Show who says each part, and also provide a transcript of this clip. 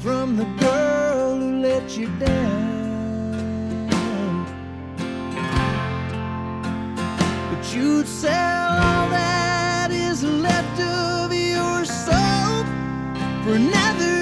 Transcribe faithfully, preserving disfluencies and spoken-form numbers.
Speaker 1: from the girl who let you down. But you'd sell all that is left of your soul for another